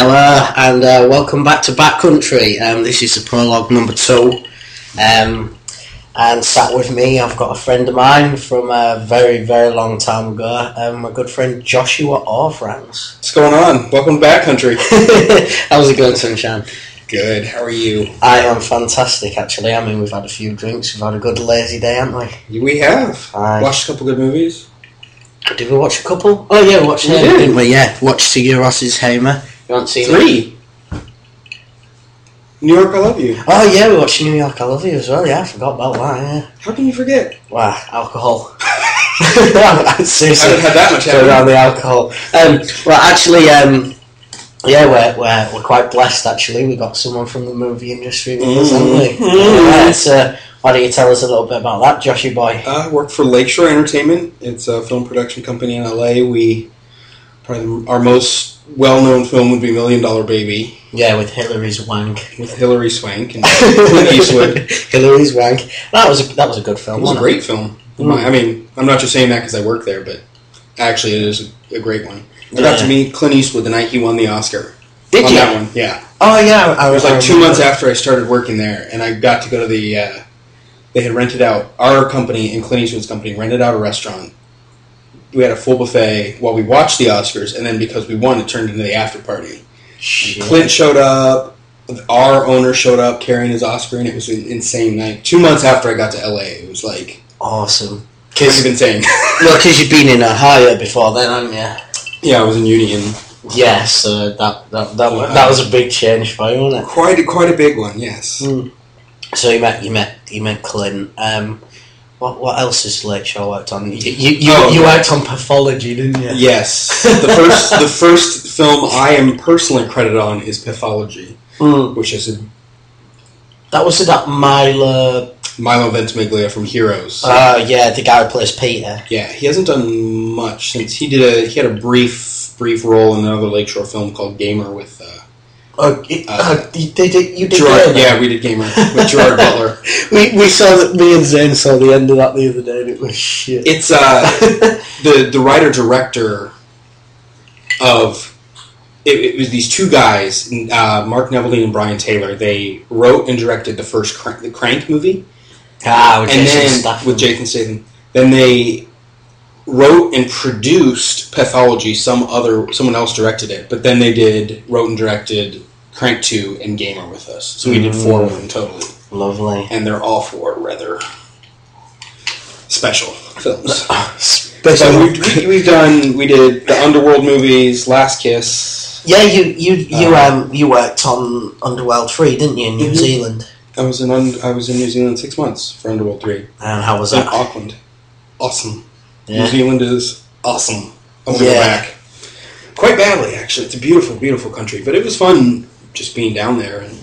Hello and welcome back to Backcountry. This is the prologue number 2. And sat with me, I've got a friend of mine from a very, very long time ago. My good friend Joshua Orfrans. What's going on? Welcome to Backcountry. How's it going, Sunshine? Good. How are you? I am fantastic, actually. I mean, we've had a few drinks. We've had a good lazy day, haven't we? We have. Watched a couple good movies. Did we watch a couple? Oh yeah, we watched Hamer, didn't we? Yeah, watched Sigur Ros's Hamer. You haven't seen 3. New York, I Love You. Oh yeah, we watched New York, I Love You as well. Yeah, I forgot about that. Yeah. How can you forget? Wow, alcohol. Seriously, I haven't had that much around the alcohol. Well, actually, yeah, we're quite blessed. Actually, we got someone from the movie industry with us, haven't we? Yeah, why don't you tell us a little bit about that, Joshy boy? I work for Lakeshore Entertainment. It's a film production company in LA. Our most well-known film would be $1 Million Baby. Yeah, with Hilary Swank. With Hilary Swank and Clint Eastwood. Hilary Swank. That was a good film. It was a great film. I mean, I'm not just saying that because I work there, but actually it is a great one. I got to meet Clint Eastwood the night he won the Oscar. Did you? That one, yeah. Oh yeah, it was like 2 months after I started working there, and I got to go to the. They had rented out, our company and Clint Eastwood's company rented out a restaurant. We had a full buffet while we watched the Oscars, and then because we won, it turned into the after party. Clint showed up, our owner showed up carrying his Oscar, and it was an insane night. 2 months after I got to LA, it was like... Awesome. Kind of insane. Well, because you'd been in Ohio before then, hadn't you? Yeah, I was in Union. Yeah, so that was a big change for you, wasn't it? Quite a big one, yes. So you met Clint. What else has Lakeshore worked on? You worked on Pathology, didn't you? Yes. The first film I am personally credited on is Pathology, which is that Milo Ventimiglia from Heroes. Yeah, the guy who plays Peter. Yeah, he hasn't done much since he had a brief role in another Lakeshore film called Gamer with. You did Gerard, yeah, we did Gamer with Gerard Butler. we saw that. Me and Zane saw the end of that the other day, and it was shit. It's the writer director of it was these two guys, Mark Neveldine and Brian Taylor. They wrote and directed the first the Crank movie, with Jason Statham. Then they wrote and produced Pathology. Someone else directed it, but then they wrote and directed Crank 2 and Gamer with us. So we did 4 of them totally. Lovely. And they're all 4 rather special films. Special. We did the Underworld movies, Last Kiss. Yeah, you worked on Underworld 3, didn't you, in New Zealand? I was in New Zealand 6 months for Underworld 3. And how was that? In Auckland. Awesome. Yeah. New Zealand is awesome. I want to go back. Quite badly, actually. It's a beautiful, beautiful country. But it was fun just being down there. And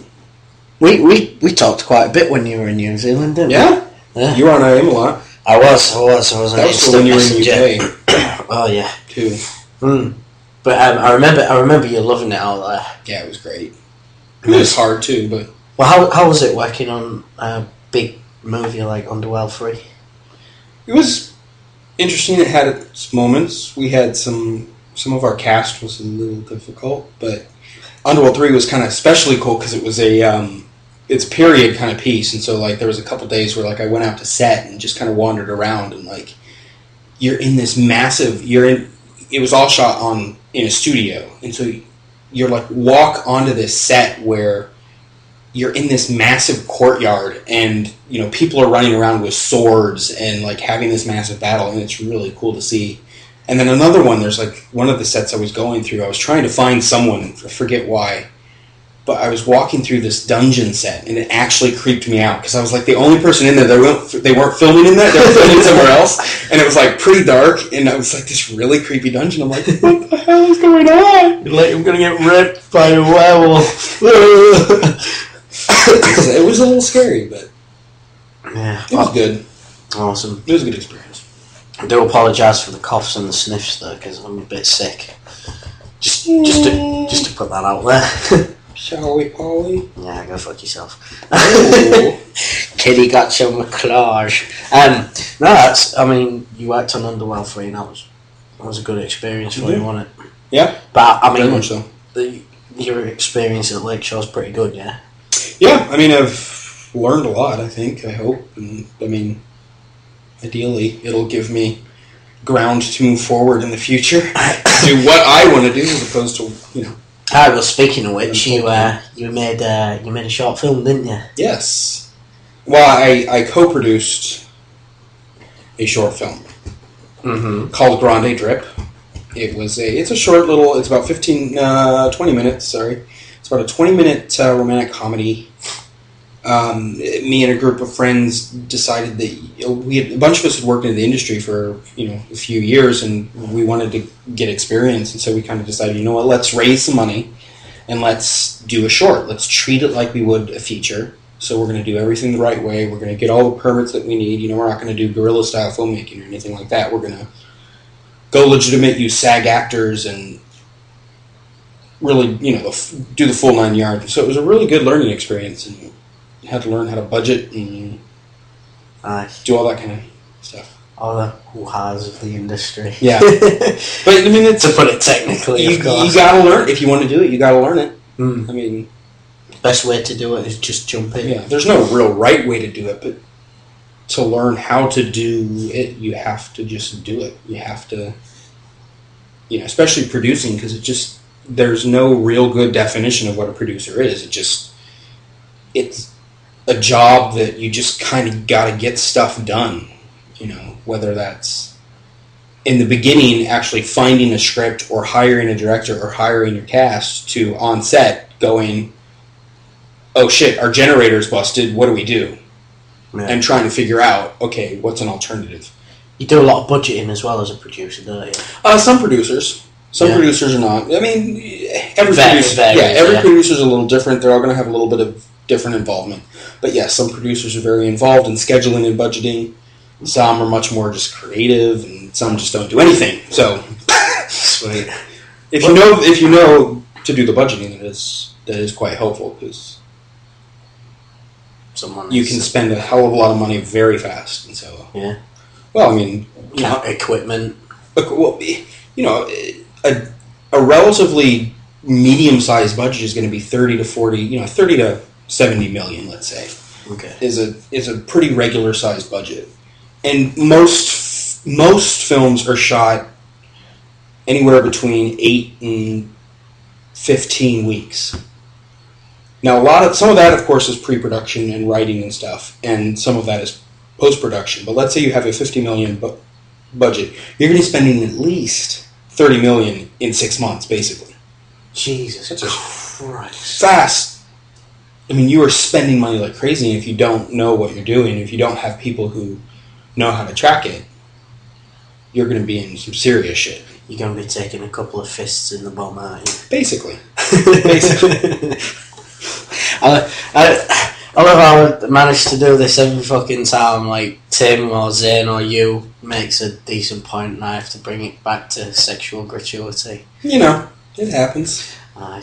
we talked quite a bit when you were in New Zealand, didn't we? Yeah? You were on IM a lot. I was That was when you were in the UK. Oh, yeah. Too. But I remember you loving it out there. Yeah, it was great. It was hard, too, but... Well, how was it working on a big movie like Underworld 3? It was... interesting. It had its moments. We had some of our cast was a little difficult, but Underworld 3 was kind of especially cool because it was it's a period kind of piece, and so like there was a couple days where like I went out to set and just kind of wandered around, and like you're in this massive it was all shot in a studio, and so you're like walk onto this set where you're in this massive courtyard, and people are running around with swords and like having this massive battle, and it's really cool to see. And then another one, there's like one of the sets I was going through, I was trying to find someone, I forget why, but I was walking through this dungeon set, and it actually creeped me out because I was like the only person in there. They weren't filming in that; they were filming somewhere else, and it was like pretty dark, and I was like this really creepy dungeon. I'm like, what the hell is going on? You're like, I'm gonna get ripped by a werewolf. It was a little scary, but yeah, it was good. Awesome. It was a good experience. I do apologise for the coughs and the sniffs though, because I'm a bit sick. Just to put that out there. Shall we, Polly? Yeah, go fuck yourself. Kitty got some claws. You worked on Underworld 3, and that was a good experience for you, wasn't it? Yeah. But I mean, very much so. your experience at Lakeshore's pretty good, yeah? Yeah, I mean, I've learned a lot, I think, I hope. And, I mean, ideally, it'll give me ground to move forward in the future. Do what I want to do as opposed to, you know. Alright, well, speaking of which, you made a short film, didn't you? Yes. Well, I co-produced a short film called Grande Drip. It's a short little, it's about 20 minutes, sorry. It's about a 20-minute romantic comedy. Me and a group of friends decided that a bunch of us had worked in the industry for, a few years, and we wanted to get experience, and so we kind of decided, you know what, let's raise some money, and let's do a short. Let's treat it like we would a feature. So we're going to do everything the right way. We're going to get all the permits that we need. We're not going to do guerrilla-style filmmaking or anything like that. We're going to go legitimate, use SAG actors, and really, do the full 9 yards. So it was a really good learning experience, and had to learn how to budget and do all that kind of stuff. All the hoo-has of the industry. Yeah. But, I mean, to put it technically, you got to learn. If you want to do it, you got to learn it. I mean, best way to do it is just jump in. Yeah, there's no real right way to do it, but to learn how to do it, you have to just do it. You have to, especially producing, because there's no real good definition of what a producer is. It's a job that you just kind of got to get stuff done, whether that's in the beginning actually finding a script or hiring a director or hiring your cast to on set going, oh shit, our generator's busted, what do we do? Yeah. And trying to figure out, okay, what's an alternative? You do a lot of budgeting as well as a producer, don't you? Some producers. Some producers are not. I mean, every producer's a little different. They're all going to have a little bit of different involvement. But yes, some producers are very involved in scheduling and budgeting. Some are much more just creative, and some just don't do anything. So, sweet. If you know to do the budgeting, that is quite helpful, because you can spend a hell of a lot of money very fast, and so well, I mean, equipment. Well, a relatively medium-sized budget is going to be 30 to 40, 30 to 70 million, let's say. Okay, is a pretty regular-sized budget, and most films are shot anywhere between 8 and 15 weeks. Now, some of that, of course, is pre-production and writing and stuff, and some of that is post-production. But let's say you have a $50 million budget, you're going to be spending at least $30 million in 6 months, basically. Jesus Christ! Fast. I mean, you are spending money like crazy, and if you don't know what you're doing, if you don't have people who know how to track it, you're going to be in some serious shit. You're going to be taking a couple of fists in the bum, aren't you? Basically. I love how I manage to do this every fucking time. Like Tim or Zane or you makes a decent point, and I have to bring it back to sexual gratuity. It happens. Aye.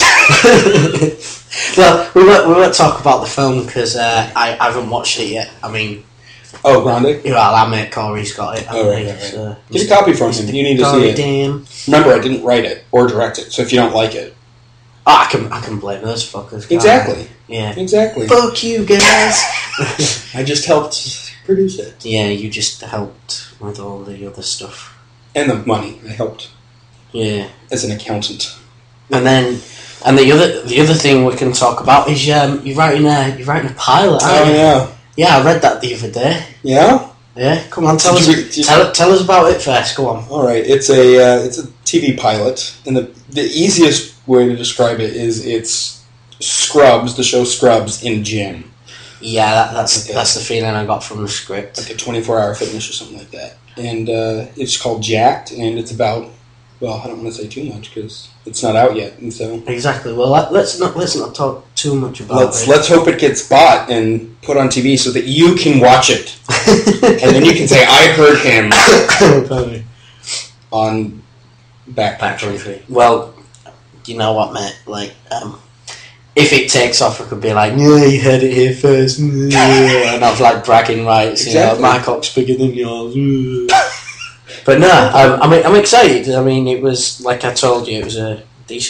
Well, we won't talk about the film because I haven't watched it yet. I mean, Grande? Well, our mate Corey's got it. Right. So get a copy from him. You need to see it. Damn. Remember, I didn't write it or direct it, so if you don't like it, I can blame those fuckers. Exactly. Yeah. Exactly. Fuck you guys. I just helped produce it. Yeah, you just helped with all the other stuff. And the money. I helped. Yeah. As an accountant. And the other thing we can talk about is you're writing a pilot. Aren't you? Yeah. Yeah, I read that the other day. Yeah. Yeah. Come on, tell us about it first. Go on. All right. It's a TV pilot, and the easiest way to describe it is it's Scrubs, the show Scrubs, in a gym. Yeah, that's the feeling I got from the script. Like a 24-hour fitness or something like that. And it's called Jacked, and it's about, well, I don't want to say too much because it's not out yet, and so exactly. Well, let's not talk too much about it. Let's hope it gets bought and put on TV so that you can watch it, and then you can say I heard him on Back Country. Well, you know what, mate? Like, if it takes off, it could be like, yeah, you heard it here first, and I've like bragging rights. Exactly. My cock's bigger than yours. But no, I'm excited. I mean, it was, like I told you, it was a decent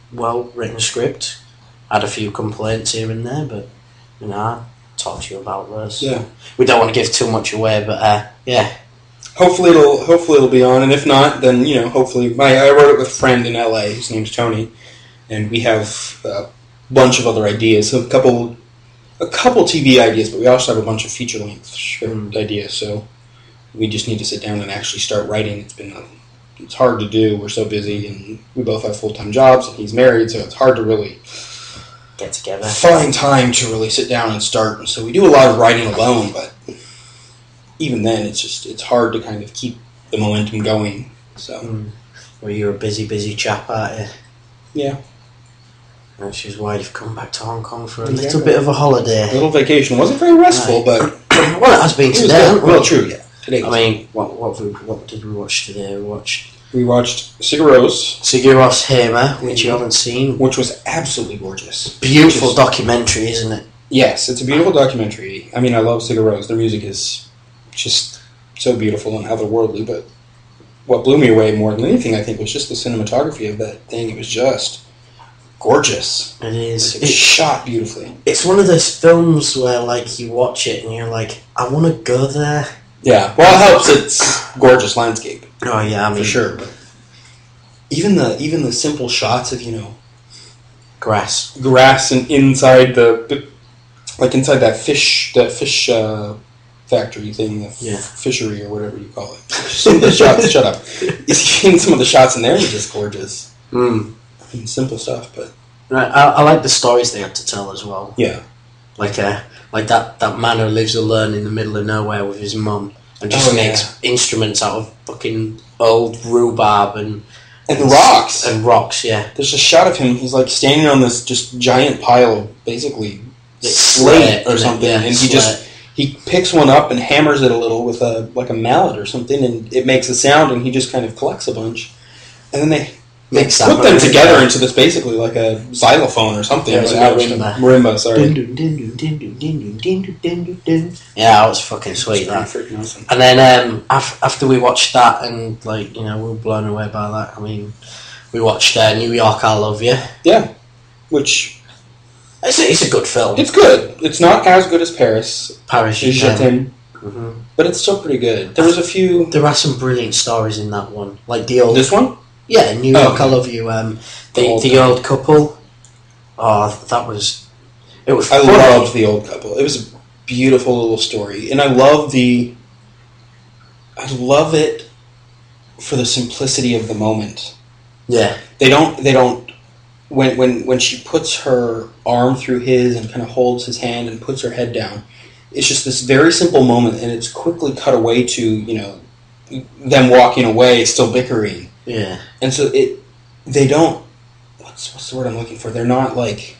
well-written script. Had a few complaints here and there, but, I'll talk to you about those. Yeah. We don't want to give too much away, but, yeah. Hopefully it'll be on, and if not, then, hopefully... I wrote it with a friend in LA, his name's Tony, and we have a bunch of other ideas, so a couple TV ideas, but we also have a bunch of feature-length script ideas, so we just need to sit down and actually start writing. It's hard to do. We're so busy, and we both have full-time jobs, and he's married, so it's hard to really get together, find time to really sit down and start. And so we do a lot of writing alone, but even then, it's hard to kind of keep the momentum going. So, well, you're a busy chap, aren't you? Yeah. Which is why you've come back to Hong Kong for a little bit of a holiday. A little vacation. It wasn't very restful, but well, it has been today. Well, true, yeah. Today. What did we watch today? We watched Sigur Rós Heima, which you haven't seen, which was absolutely gorgeous. Beautiful documentary, isn't it? Yes, it's a beautiful documentary. I mean, I love Sigur Rós. Their music is just so beautiful and otherworldly. But what blew me away more than anything, I think, was just the cinematography of that thing. It was just gorgeous. It is. It's shot beautifully. It's one of those films where, like, you watch it and you're like, I want to go there. Yeah. Well, it helps. It's gorgeous landscape. Oh yeah, I mean, for sure. But even the simple shots of grass and inside inside that fish factory thing, fishery or whatever you call it. Some of the shots. Shut up. Seeing some of the shots in there are just gorgeous. I mean, simple stuff, but I like the stories they had to tell as well. Yeah, like that man who lives alone in the middle of nowhere with his mum and just makes instruments out of fucking old rhubarb and rocks. Yeah, there's a shot of him. He's like standing on this just giant pile of basically slate or something, and he picks one up and hammers it a little with a mallet or something, and it makes a sound, and he just kind of collects a bunch, and then they put them together into this basically like a xylophone or something. Yeah, marimba, sorry. Yeah, that was fucking sweet. That. Awesome. And then after we watched that and we were blown away by that. I mean, we watched New York, I Love You. Yeah, which it's a good film. It's good. It's not as good as Paris. Paris, but it's still pretty good. There are some brilliant stories in that one, like the old. This one. Yeah, New York, I Love You. The old couple. Oh, that was. It was. I loved The Old Couple. It was a beautiful little story, and I love it for the simplicity of the moment. Yeah, they don't. When she puts her arm through his and kind of holds his hand and puts her head down, it's just this very simple moment, and it's quickly cut away to them walking away, still bickering. Yeah. And so they don't, what's the word I'm looking for? They're not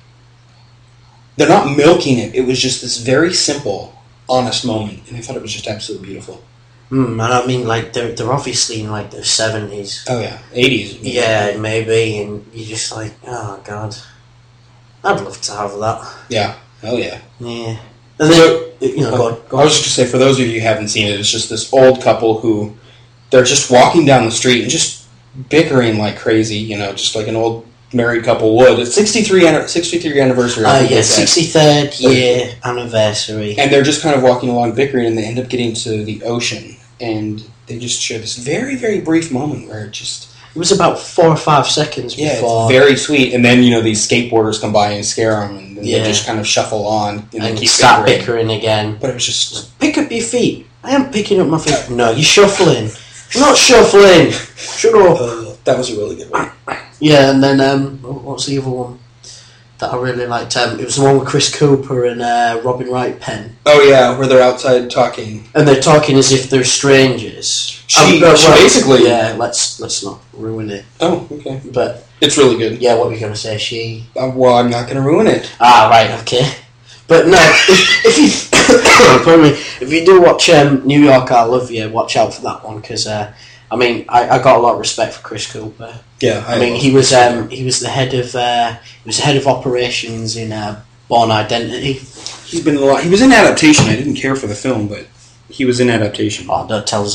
milking it. It was just this very simple, honest moment. And I thought it was just absolutely beautiful. And I mean, they're obviously in their 70s. Oh yeah, 80s. Yeah, maybe. And you're just like, oh God, I'd love to have that. Yeah. Oh yeah. Yeah. And then, go on. I was just going to say, for those of you who haven't seen it, it's just this old couple who, they're just walking down the street and just bickering like crazy, just like an old married couple would. It's 63 anniversary. Yeah, 63rd year anniversary. And they're just kind of walking along bickering, and they end up getting to the ocean, and they just share this very, very brief moment where it was about 4 or 5 seconds before. Yeah, it's very sweet. And then, these skateboarders come by and scare them, and then they just kind of shuffle on. And keep start bickering again. But it was just... Pick up your feet. I am picking up my feet. No, you're shuffling. I'm not shuffling. Shut up. That was a really good one. Yeah, and then what's the other one that I really liked? It was the one with Chris Cooper and Robin Wright Penn. Oh yeah, where they're outside talking, and they're talking as if they're strangers. She basically. Yeah, let's not ruin it. Oh, okay. But it's really good. Yeah, what were you gonna say? She. Well, I'm not gonna ruin it. Ah, right, okay. But no, if you pardon me, if you do watch New York, I Love You, watch out for that one because I got a lot of respect for Chris Cooper. Yeah, he was the head of operations in Bourne Identity. He's been a lot. He was in Adaptation. I didn't care for the film, but he was in Adaptation. Oh, don't tell Zane.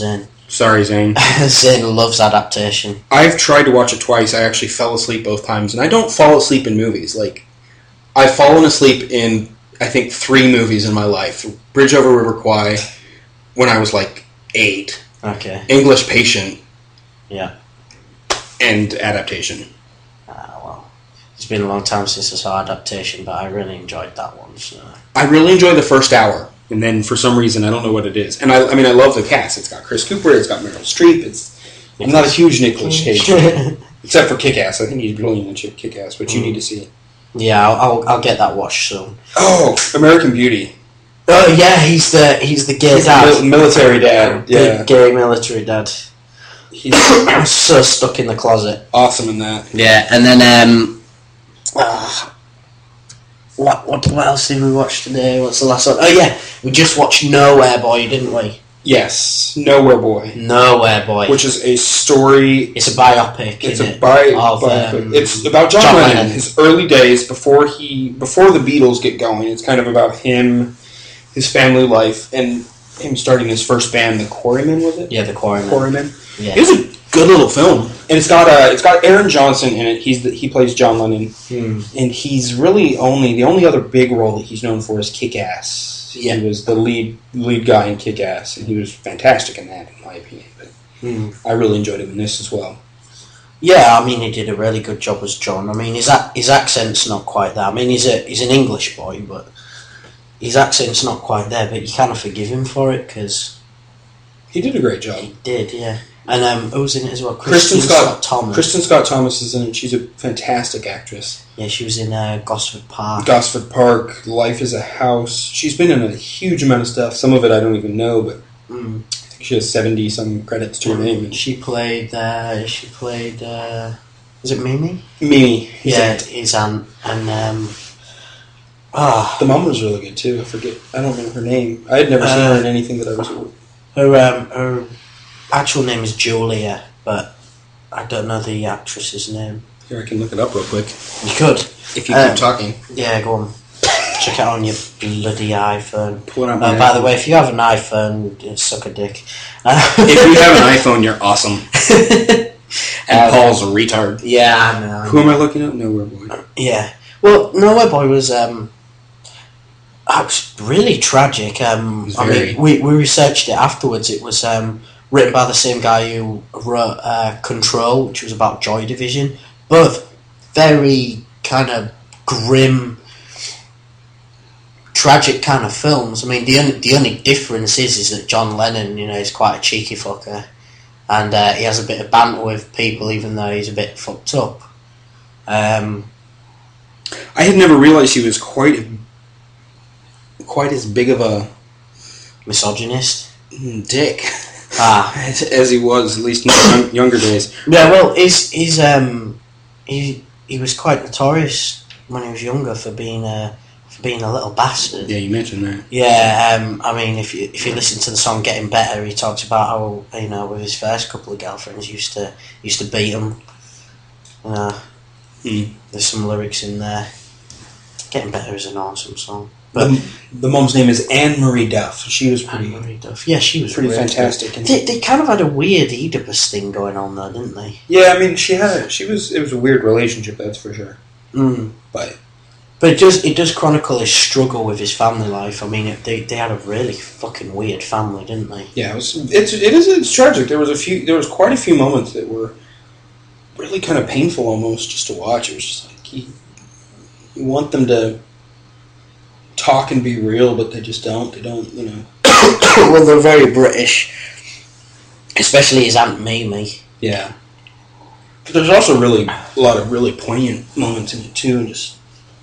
Sorry, Zane. Zane loves adaptation. I've tried to watch it twice. I actually fell asleep both times, and I don't fall asleep in movies. Like, I've fallen asleep in, I think, 3 movies in my life. Bridge Over River Kwai, when I was like 8. Okay. English Patient. Yeah. And Adaptation. Well, it's been a long time since I saw Adaptation, but I really enjoyed that one. So. I really enjoy the first hour, and then for some reason, I don't know what it is. And I mean, I love the cast. It's got Chris Cooper, it's got Meryl Streep. I'm not a huge Nicolas Cage fan, except for Kick-Ass. I think he's brilliant in Kick-Ass, which you need to see. Yeah, I'll get that watched soon. Oh, American Beauty. Oh yeah, he's the gay dad, military dad. Yeah, the gay military dad. He's so stuck in the closet. Awesome in that. Yeah, and then what else did we watch today? What's the last one? Oh yeah, we just watched Nowhere Boy, didn't we? Yes, Nowhere Boy. Nowhere Boy, which is a story. It's a biopic. It's a biopic. It's about John Lennon, his early days before the Beatles get going. It's kind of about him, his family life, and him starting his first band, the Quarrymen, was it? Yeah, the Quarrymen. Quarrymen. Yeah. It was a good little film, and it's got Aaron Johnson in it. He plays John Lennon, and he's really the only other big role that he's known for is Kick-Ass. Yeah. He was the lead guy in Kick-Ass, and he was fantastic in that, in my opinion. But I really enjoyed him in this as well. Yeah, I mean, he did a really good job as John. I mean, his accent's not quite there. I mean, he's an English boy, but his accent's not quite there. But you kind of forgive him for it because he did a great job. He did, yeah. And who's in it as well? Kristen Scott Thomas. Kristen Scott Thomas is in it. She's a fantastic actress. Yeah, she was in Gosford Park. Gosford Park, Life is a House. She's been in a huge amount of stuff. Some of it I don't even know, but I think she has 70-some credits to her name. She played, is it Mimi? Mimi. Yeah, his aunt. And, the mom was really good too. I don't remember her name. I had never seen her in anything that I was... Her actual name is Julia, but I don't know the actress's name. Here, I can look it up real quick. You could. If you keep talking. Yeah, go on. Check it out on your bloody iPhone. Pull it on my by the way, if you have an iPhone, suck a dick. If you have an iPhone, you're awesome. And Paul's a retard. Yeah, I know. Who am I looking at? Nowhere Boy. Yeah. Well, Nowhere Boy was really tragic. I mean, we researched it afterwards. It was written by the same guy who wrote Control, which was about Joy Division. Both very kind of grim, tragic kind of films. I mean, the only difference is that John Lennon, is quite a cheeky fucker, and he has a bit of banter with people, even though he's a bit fucked up. I had never realised he was quite as big of a misogynist dick. As he was, at least in his younger days. Yeah, well, he was quite notorious when he was younger for being a little bastard. Yeah, you mentioned that. Yeah, I mean, if you listen to the song "Getting Better," he talks about how with his first couple of girlfriends, he used to beat them. There's some lyrics in there. "Getting Better" is an awesome song. But the mom's name is Anne Marie Duff. She was pretty... Anne Marie Duff. Yeah, she was pretty fantastic. They kind of had a weird Oedipus thing going on though, didn't they? Yeah, I mean, it was a weird relationship, that's for sure. But it does chronicle his struggle with his family life. I mean, they had a really fucking weird family, didn't they? Yeah, it's tragic. There was quite a few moments that were really kind of painful almost just to watch. It was just like you want them to talk and be real, but they just don't. They don't, Well, they're very British, especially his Aunt Mimi. Yeah, but there's also a lot of really poignant moments in it too, and just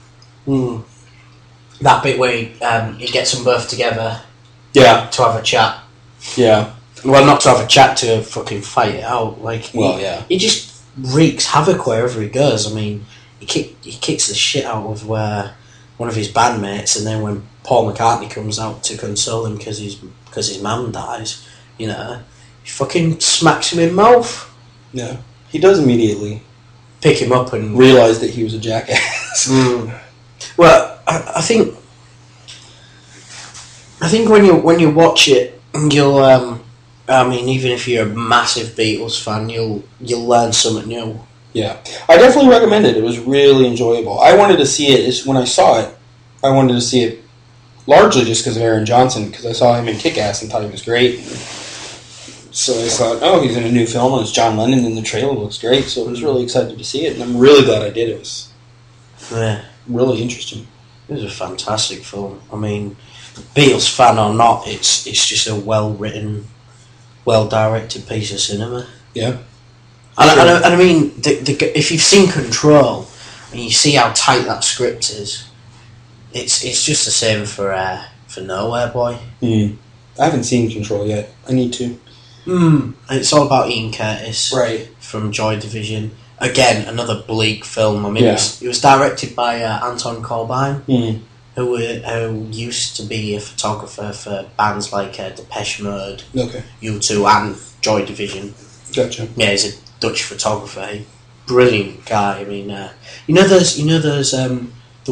that bit where he gets them both together. Yeah, to have a chat. Yeah, well, not to have a chat, to fucking fight it out. He just wreaks havoc wherever he goes. I mean, he kicks the shit out of one of his bandmates, and then when Paul McCartney comes out to console him because his mum dies, he fucking smacks him in the mouth. Yeah, he does immediately pick him up and realize that he was a jackass. Well, I think when you watch it, you'll I mean, even if you're a massive Beatles fan, you'll learn something new. Yeah, I definitely recommend it. It was really enjoyable. I wanted to see it. When I saw it, I wanted to see it largely just because of Aaron Johnson, because I saw him in Kick-Ass and thought he was great. So I thought, oh, he's in a new film, and it's John Lennon in the trailer. Looks great. So I was really excited to see it, and I'm really glad I did. It was really interesting. It was a fantastic film. I mean, Beatles fan or not, it's just a well-written, well-directed piece of cinema. Yeah. And I mean, if you've seen Control, and you see how tight that script is, it's just the same for Nowhere Boy. I haven't seen Control yet. I need to. It's all about Ian Curtis, right, from Joy Division. Again, another bleak film. I mean, it was directed by Anton Corbijn, who used to be a photographer for bands like Depeche Mode, U2, and Joy Division. Gotcha. Yeah, he's a Dutch photographer. Brilliant guy. I mean, there's the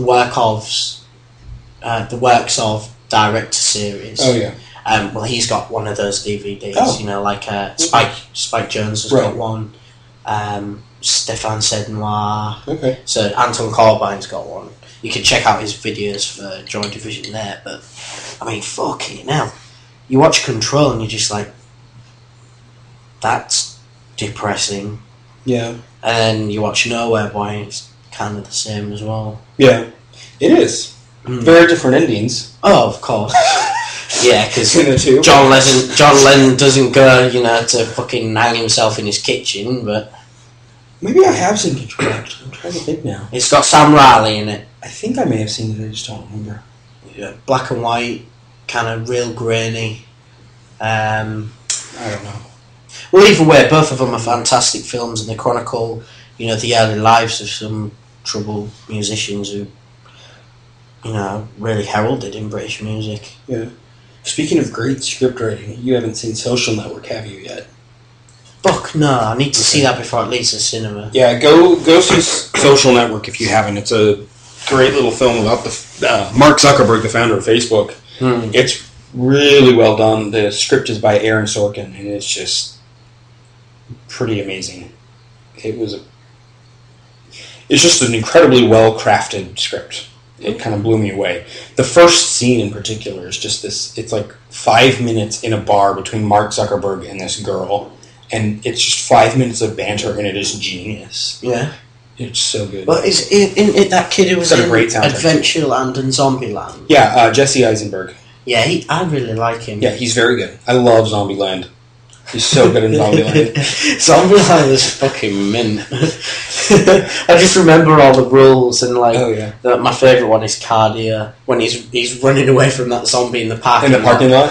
works of director series. Oh yeah. Well, he's got one of those DVDs. Like Spike Jones has got one. Stéphane Sednoir. Okay. So Anton Corbijn's got one. You can check out his videos for Joy Division there. But I mean, fucking hell, you watch Control and you're just like, that's depressing. Yeah. And you watch Nowhere Boy, and it's kind of the same as well. Yeah, it is. Very different endings. Oh, of course. Yeah, because two. John Lennon doesn't go, to fucking hang himself in his kitchen, but maybe I have seen Control. I'm trying to think now. It's got Sam Riley in it. I think I may have seen it. I just don't remember. Yeah, black and white, kind of real grainy. I don't know. Well, either way, both of them are fantastic films, and they chronicle, the early lives of some troubled musicians who, really heralded in British music. Yeah. Speaking of great script writing, you haven't seen Social Network, have you yet? Fuck no, I need to see that before it leaves the cinema. Yeah, go see Social Network if you haven't. It's a great little film about the Mark Zuckerberg, the founder of Facebook. It's really well done. The script is by Aaron Sorkin, and it's just pretty amazing. It's just an incredibly well-crafted script. It kind of blew me away. The first scene in particular is just this, it's like 5 minutes in a bar between Mark Zuckerberg and this girl, and it's just 5 minutes of banter, and it is genius. Yeah. It's so good. Well, is it that kid who was in Adventureland and Zombieland? Yeah, Jesse Eisenberg. Yeah, I really like him. Yeah, he's very good. I love Zombieland. He's so good in Zombieland. Zombieland is fucking mint. I just remember all the rules and my favourite one is Cardia when he's running away from that zombie in the parking lot.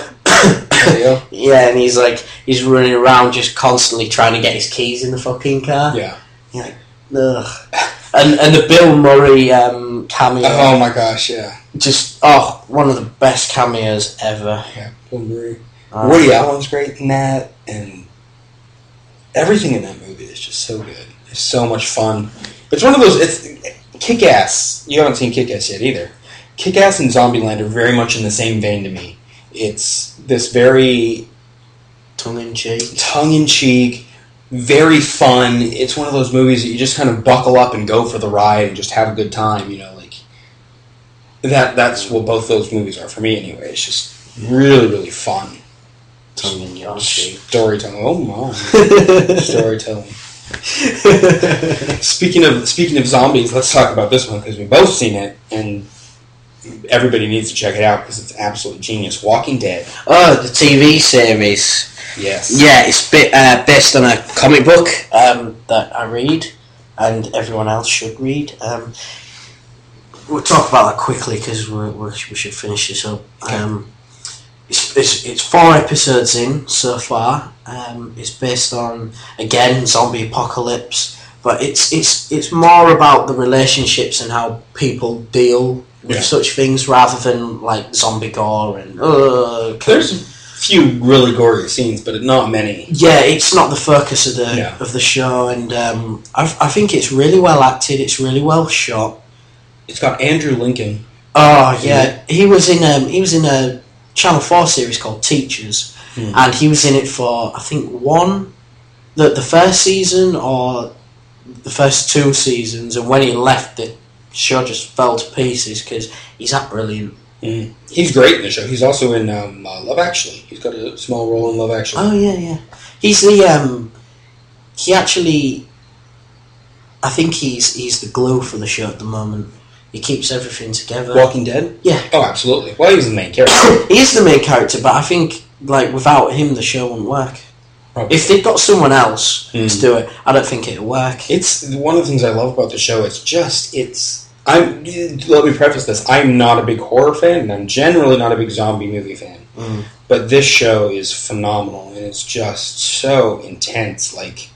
Yeah, and he's running around just constantly trying to get his keys in the fucking car. Yeah. You're like, ugh. And the Bill Murray cameo. Oh my gosh, yeah. Just one of the best cameos ever. Yeah, Bill Murray. Woody Allen's great in that, and everything in that movie is just so good. It's so much fun. It's one of those. It's Kick-Ass. You haven't seen Kick-Ass yet either. Kick-Ass and Zombieland are very much in the same vein to me. It's this very tongue-in-cheek, very fun. It's one of those movies that you just kind of buckle up and go for the ride and just have a good time. That's what both those movies are for me anyway. It's just really, really fun. Storytelling. Oh my. Storytelling. Speaking of zombies, let's talk about this one because we've both seen it and everybody needs to check it out because it's absolutely genius. Walking Dead. Oh, the TV series. Yes. Yeah, it's based on a comic book that I read and everyone else should read. We'll talk about that quickly because we should finish this up. Okay. It's 4 episodes in so far. It's based on, again, zombie apocalypse, but it's more about the relationships and how people deal with such things rather than zombie gore and there's a few really gory scenes, but not many. Yeah, it's not the focus of the show, and I think it's really well acted. It's really well shot. It's got Andrew Lincoln. Oh yeah, he was in a Channel 4 series called Teachers, Hmm. and he was in it for, I think, the first season or the first 2 seasons, and when he left, the show just fell to pieces because he's that brilliant. Mm. He's great in the show. He's also in Love Actually. He's got a small role in Love Actually. Oh, yeah. He's the, he actually, I think he's the glue for the show at the moment. He keeps everything together. Walking Dead? Yeah. Oh, absolutely. Well, he's the main character. He is the main character, but I think, like, without him, the show wouldn't work. Probably. If they'd got someone else to do it, I don't think it'd work. It's one of the things I love about the show. Let me preface this. I'm not a big horror fan, and I'm generally not a big zombie movie fan. Mm. But this show is phenomenal, and it's just so intense. Like,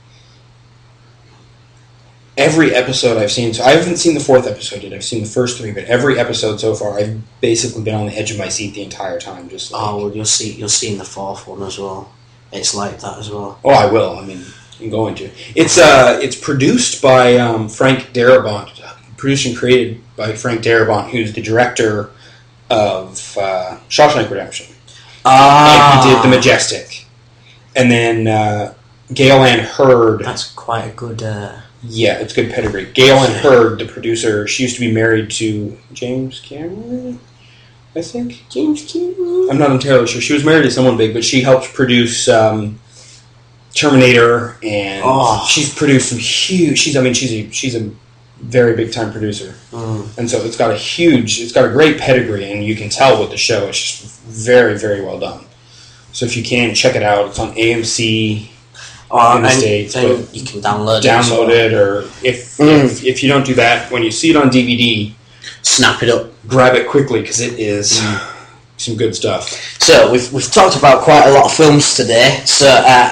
every episode I've seen, so I haven't seen the 4th episode yet. I've seen the first 3, but every episode so far, I've basically been on the edge of my seat the entire time. Just like, Well, you'll see in the 4th one as well. It's like that as well. oh, I will. I mean, I'm going to. It's produced by Frank Darabont, produced and created by Frank Darabont, who's the director of Shawshank Redemption. And he did The Majestic. And then Gail Ann Hurd. That's quite a good... Yeah, it's good pedigree. Gail Ann Hurd, the producer, she used to be married to James Cameron, I think. James Cameron? I'm not entirely sure. She was married to someone big, but she helped produce Terminator, and she's produced some huge... She's a very big time producer. And so it's got a great pedigree, and you can tell with the show. It's just very, very well done. So if you can, check it out. It's on AMC in the States. Then you can download it, or if you don't do that, when you see it on DVD, snap it up. Grab it quickly, because it is some good stuff. So we've talked about quite a lot of films today. So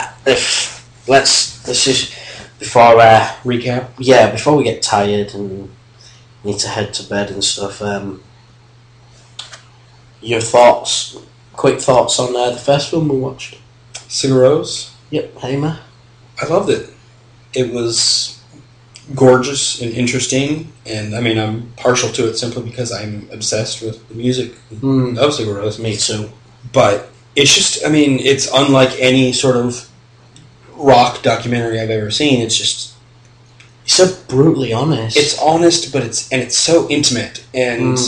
let's just before recap. Yeah, before we get tired and need to head to bed and stuff. Your thoughts, quick thoughts on the first film we watched. Cigaros. Yep, Hamer. I loved it. It was gorgeous and interesting, and I mean, I'm partial to it simply because I'm obsessed with the music of Cigaros. Me too. But it's just, I mean, it's unlike any sort of rock documentary I've ever seen. It's so brutally honest. It's honest, but it's so intimate and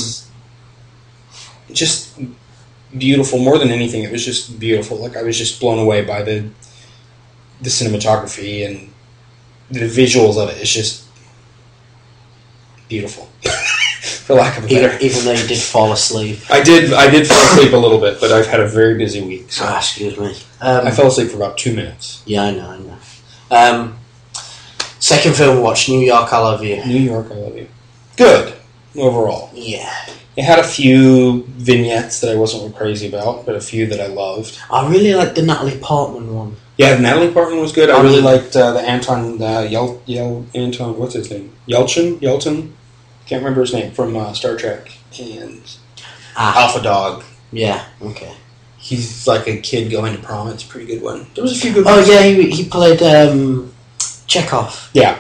just beautiful. More than anything, it was just beautiful. Like, I was just blown away by the cinematography and the visuals of it. It's just beautiful, for lack of a better. Even though you did fall asleep. I did fall asleep a little bit, but I've had a very busy week. So excuse me. I fell asleep for about 2 minutes. Yeah, I know. Second film we watched, New York, I Love You. New York, I Love You. Good, overall. Yeah. It had a few vignettes that I wasn't crazy about, but a few that I loved. I really liked the Natalie Portman one. Yeah, Natalie Portman was good. I really liked the Anton, Anton, what's his name? Yelchin? Can't remember his name, from Star Trek. And Alpha Dog. Yeah, okay. He's like a kid going to prom. It's a pretty good one. There was a few good ones. Oh, yeah, he played Chekhov. Yeah.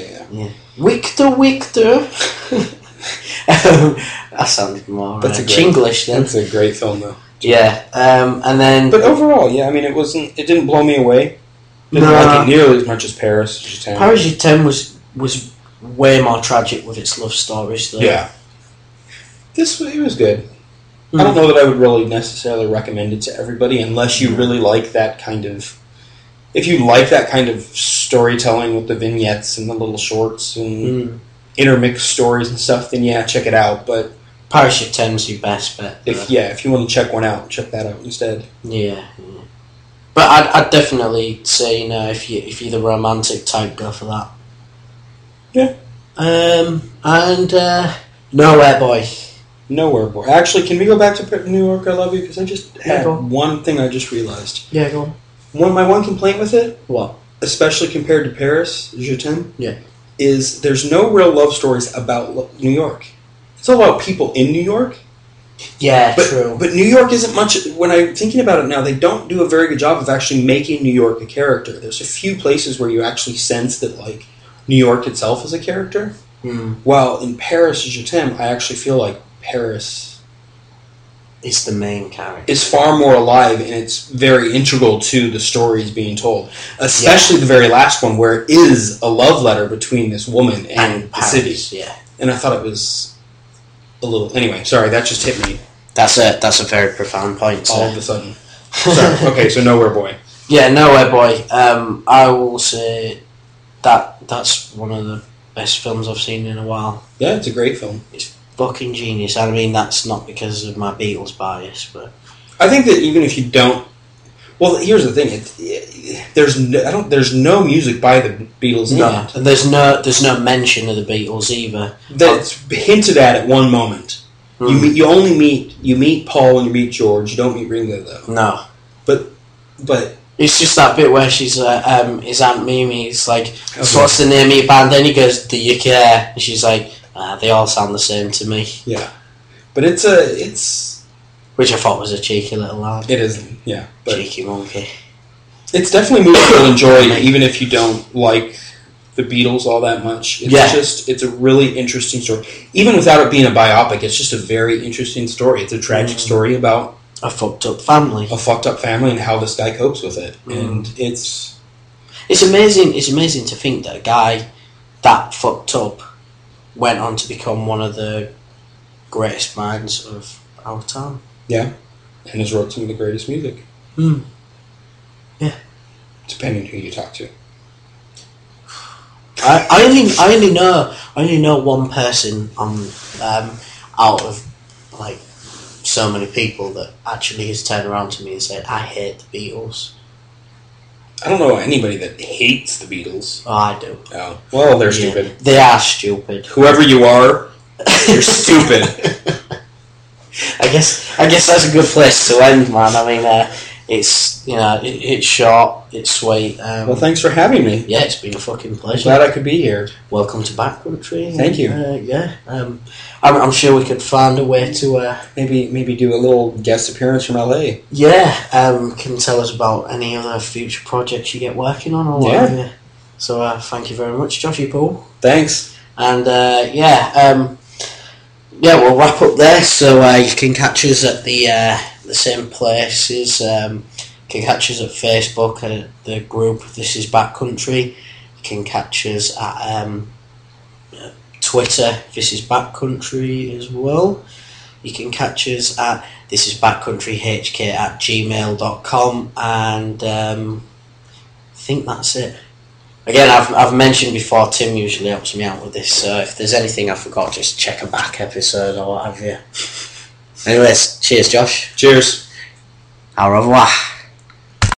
Victor. That sounded more Chinglish then. That's a great film, though. Yeah, and then... But overall, yeah, I mean, it didn't blow me away. Didn't like it nearly as much as Paris Jatam. Paris Jatam was way more tragic with its love stories, though. Yeah. It was good. I don't know that I would really necessarily recommend it to everybody unless you really like that kind of... If you like that kind of storytelling with the vignettes and the little shorts and intermixed stories and stuff, then yeah, check it out. But Paris Jatam's your best bet. If you want to check one out, check that out instead. Yeah. But I'd definitely say, if you're the romantic type, go for that. Yeah. And Nowhere Boy. Nowhere Boy. Actually, can we go back to New York, I Love You? Because I just had one thing I just realized. Yeah, go on. My one complaint with it, what? Especially compared to Paris Jatam, yeah, is there's no real love stories about New York. It's all about people in New York. Yeah, true. But New York isn't much... When I'm thinking about it now, they don't do a very good job of actually making New York a character. There's a few places where you actually sense that, like, New York itself is a character. While in Paris Jatam, I actually feel like Paris It's the main character. is far more alive, and it's very integral to the stories being told. Especially the very last one, where it is a love letter between this woman and the city. Yeah. And I thought it was a little... Anyway, sorry, that just hit me That's a very profound point. all of a sudden. Sorry. Okay, so Nowhere Boy. Yeah, Nowhere Boy. I will say that's one of the best films I've seen in a while. Yeah, it's a great film. It's fucking genius. I mean, that's not because of my Beatles bias, but I think that even if you don't... Well, here's the thing. There's no music by the Beatles in it. And there's no mention of the Beatles either. That's hinted at one moment. You only meet Paul and you meet George. You don't meet Ringo, though. No. But it's just that bit where she's his Aunt Mimi's like, so what's the name of your band? Then he goes, Do You Care? And she's like, they all sound the same to me. Yeah. But it's which I thought was a cheeky little lad. It is, yeah. But cheeky monkey. It's definitely a movie you'll enjoy, even if you don't like the Beatles all that much. It's a really interesting story. Even without it being a biopic, it's just a very interesting story. It's a tragic story about a fucked up family. And how this guy copes with it. And it's amazing to think that a guy that fucked up went on to become one of the greatest minds of our time. Yeah. And has wrote some of the greatest music. Yeah. Depending on who you talk to. I only know one person on out of like so many people that actually has turned around to me and said, I hate the Beatles. I don't know anybody that hates the Beatles. Oh, I do. Oh. Well, they're stupid. They are stupid. Whoever you are, you're stupid. I guess that's a good place to end, man. I mean, it's it's short, it's sweet. Well, thanks for having me. Yeah, it's been a fucking pleasure. Glad I could be here. Welcome to Backcountry. Thank you. I'm sure we could find a way to maybe do a little guest appearance from LA. Yeah, can tell us about any other future projects you get working on or whatever. Yeah. So thank you very much, Joshy Paul. Thanks. And we'll wrap up there. So you can catch us at the same places. You can catch us at Facebook at the group This Is Backcountry. You can catch us at Twitter, This Is Backcountry as well. You can catch us at This Is Backcountry HK at gmail.com, and I think that's it. Again, I've mentioned before, Tim usually helps me out with this, so if there's anything I forgot, just check a back episode or what have you. Anyways, cheers, Josh. Cheers. Au revoir.